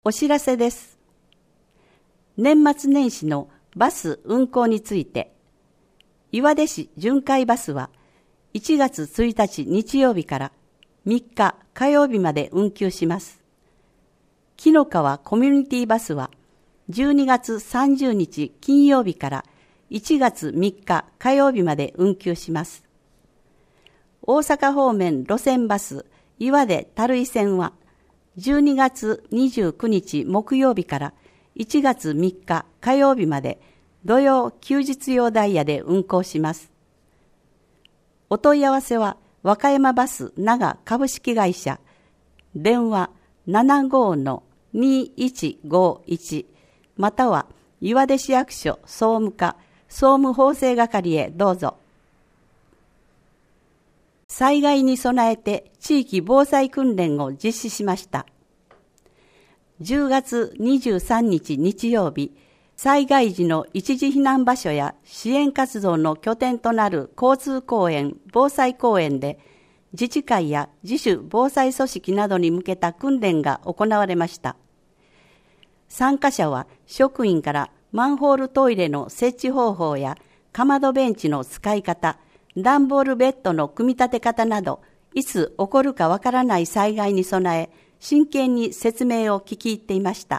お知らせです。年末年始のバス運行について、岩出市巡回バスは1月1日日曜日から3日火曜日まで運休します。紀の川コミュニティバスは12月30日金曜日から1月3日火曜日まで運休します。大阪方面路線バス岩出垂井線は12月29日木曜日から1月3日火曜日まで土曜休日用ダイヤで運行します。お問い合わせは和歌山バス長株式会社、電話 75-2151 または岩出市役所総務課総務法制係へどうぞ。災害に備えて地域防災訓練を実施しました。10月23日日曜日、災害時の一時避難場所や支援活動の拠点となる交通公園、防災公園で自治会や自主防災組織などに向けた訓練が行われました。参加者は職員からマンホールトイレの設置方法やかまどベンチの使い方、段ボールベッドの組み立て方など、いつ起こるかわからない災害に備え、真剣に説明を聞き入っていました。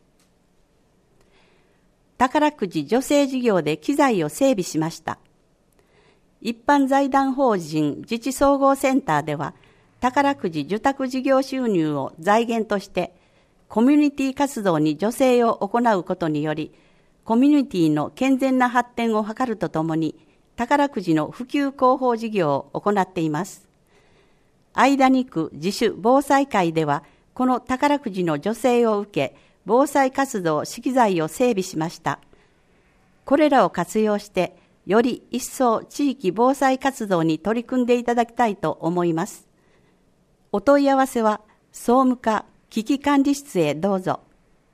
宝くじ助成事業で機材を整備しました。一般財団法人自治総合センターでは、宝くじ受託事業収入を財源として、コミュニティ活動に助成を行うことにより、コミュニティの健全な発展を図るとともに、宝くじの普及広報事業を行っています。間に区自主防災会では、この宝くじの助成を受け、防災活動資機材を整備しました。これらを活用して、より一層地域防災活動に取り組んでいただきたいと思います。お問い合わせは、総務課危機管理室へどうぞ。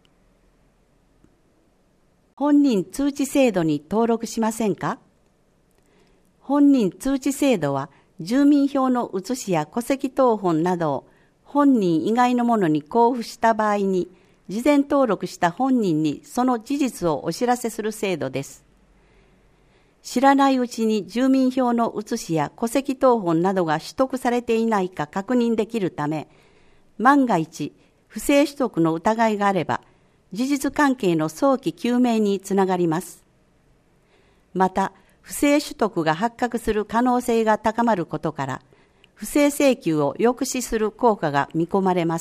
本人通知制度に登録しませんか？本人通知制度は、住民票の写しや戸籍謄本などを本人以外の者に交付した場合に、事前登録した本人にその事実をお知らせする制度です。知らないうちに住民票の写しや戸籍謄本などが取得されていないか確認できるため、万が一不正取得の疑いがあれば、事実関係の早期究明につながります。また、不正取得が発覚する可能性が高まることから、不正請求を抑止する効果が見込まれます。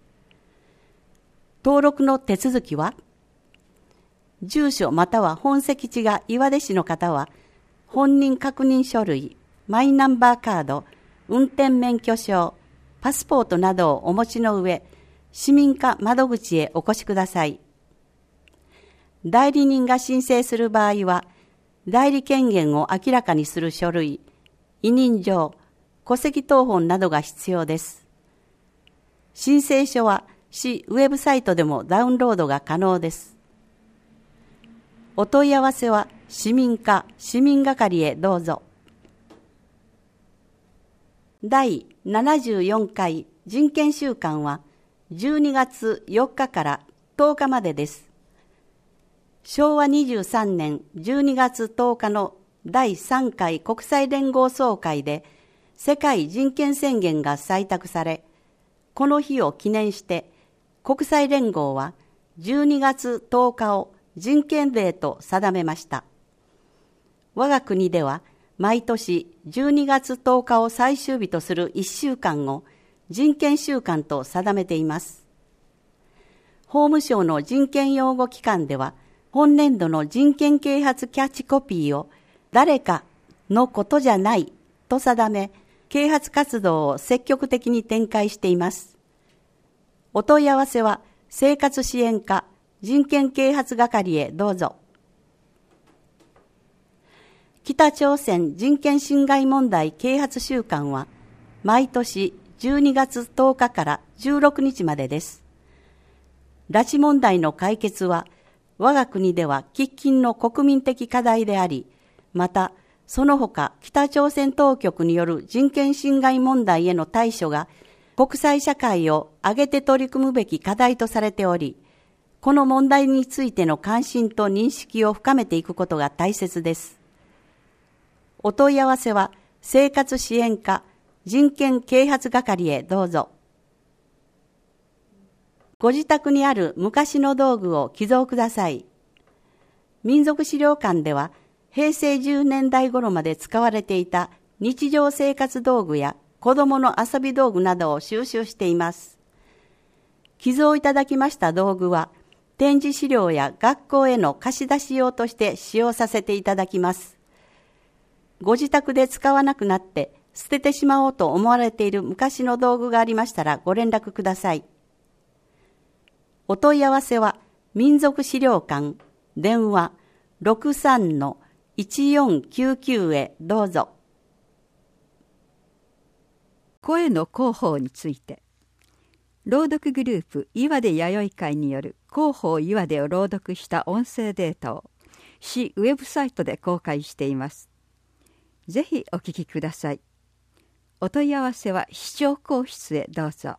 登録の手続きは、住所または本籍地が岩出市の方は、本人確認書類、マイナンバーカード、運転免許証、パスポートなどをお持ちの上、市民課窓口へお越しください。代理人が申請する場合は、代理権限を明らかにする書類、委任状、戸籍謄本などが必要です。申請書は市ウェブサイトでもダウンロードが可能です。お問い合わせは市民課市民係へどうぞ。第74回人権週間は12月4日から10日までです。昭和23年12月10日の第3回国際連合総会で世界人権宣言が採択され、この日を記念して国際連合は12月10日を人権デーと定めました。我が国では毎年12月10日を最終日とする1週間を人権週間と定めています。法務省の人権擁護機関では、本年度の人権啓発キャッチコピーを誰かのことじゃないと定め、啓発活動を積極的に展開しています。お問い合わせは生活支援課人権啓発係へどうぞ。北朝鮮人権侵害問題啓発週間は毎年12月10日から16日までです。拉致問題の解決は我が国では喫緊の国民的課題であり、またその他北朝鮮当局による人権侵害問題への対処が国際社会を挙げて取り組むべき課題とされており、この問題についての関心と認識を深めていくことが大切です。お問い合わせは生活支援課人権啓発係へどうぞ。ご自宅にある昔の道具を寄贈ください。民族資料館では平成10年代頃まで使われていた日常生活道具や子どもの遊び道具などを収集しています。寄贈いただきました道具は展示資料や学校への貸し出し用として使用させていただきます。ご自宅で使わなくなって捨ててしまおうと思われている昔の道具がありましたらご連絡ください。お問い合わせは民族資料館電話 63-1499 へどうぞ。 声の広報について、朗読グループ岩出弥生会による広報岩出を朗読した音声データを市ウェブサイトで公開しています。ぜひお聞きください。お問い合わせは市長公室へどうぞ。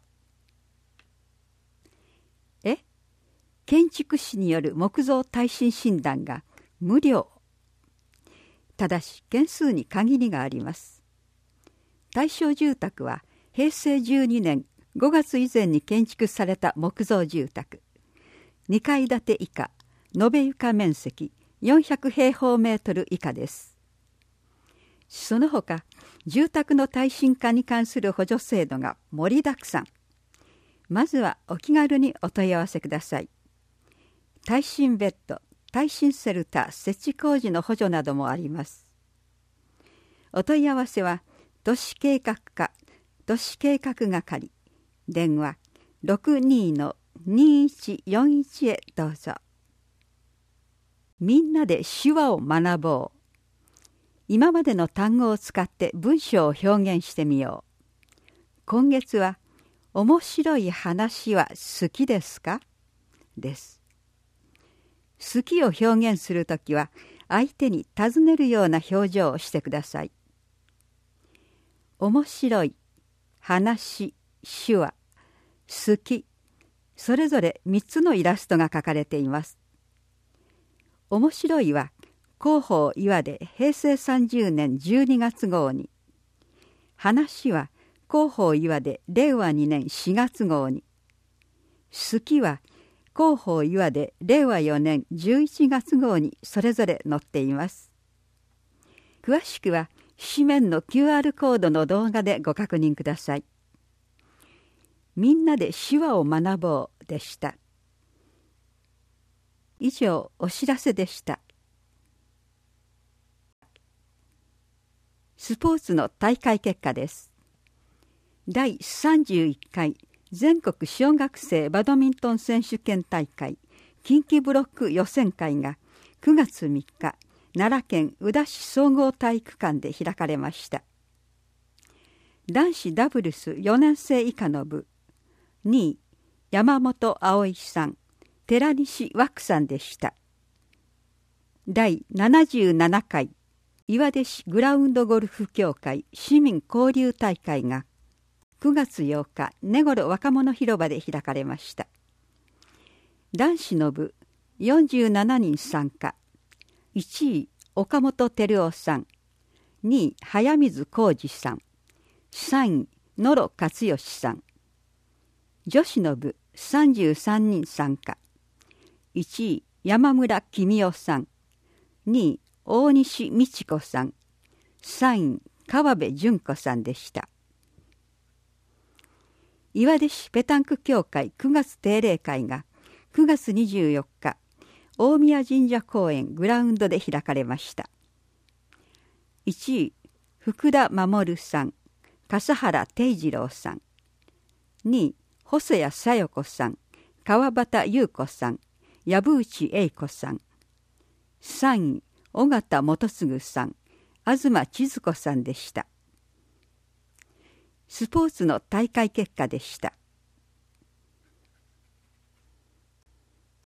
建築士による木造耐震診断が無料。ただし件数に限りがあります。対象住宅は平成12年5月以前に建築された木造住宅、2階建て以下、延べ床面積400平方メートル以下です。その他、住宅の耐震化に関する補助制度が盛りだくさん。まずはお気軽にお問い合わせください。耐震ベッド、耐震シェルター設置工事の補助などもあります。お問い合わせは都市計画課都市計画係電話 62-2141 へどうぞ。みんなで手話を学ぼう。今までの単語を使って文章を表現してみよう。今月は面白い話は好きですかです。好きを表現するときは相手に尋ねるような表情をしてください。面白い、話、手話、好き、それぞれ3つのイラストが描かれています。面白いは広報岩出平成30年12月号に、話は広報岩出令和2年4月号に、好きは広報岩出令和4年11月号にそれぞれ載っています。詳しくは紙面の QR コードの動画でご確認ください。みんなで手話を学ぼうでした。以上、お知らせでした。スポーツの大会結果です。第31回全国小学生バドミントン選手権大会近畿ブロック予選会が9月3日、奈良県宇陀市総合体育館で開かれました。男子ダブルス4年生以下の部、2位、山本葵さん、寺西湧さんでした。第77回岩出市グラウンドゴルフ協会市民交流大会が9月8日、根頃若者広場で開かれました。男子の部47人参加、1位、岡本照夫さん、2位、早水浩二さん、3位、野呂勝義さん。女子の部33人参加、1位、山村公夫さん、2位、大西美智子さん、3位、川辺純子さんでした。岩出市ペタンク協会9月定例会が9月24日、大宮神社公園グラウンドで開かれました。1位、福田守さん、笠原定次郎さん。2位、細谷小夜子さん、川端優子さん、藪内栄子さん。3位、尾形元次さん、東千鶴子さんでした。スポーツの大会結果でした。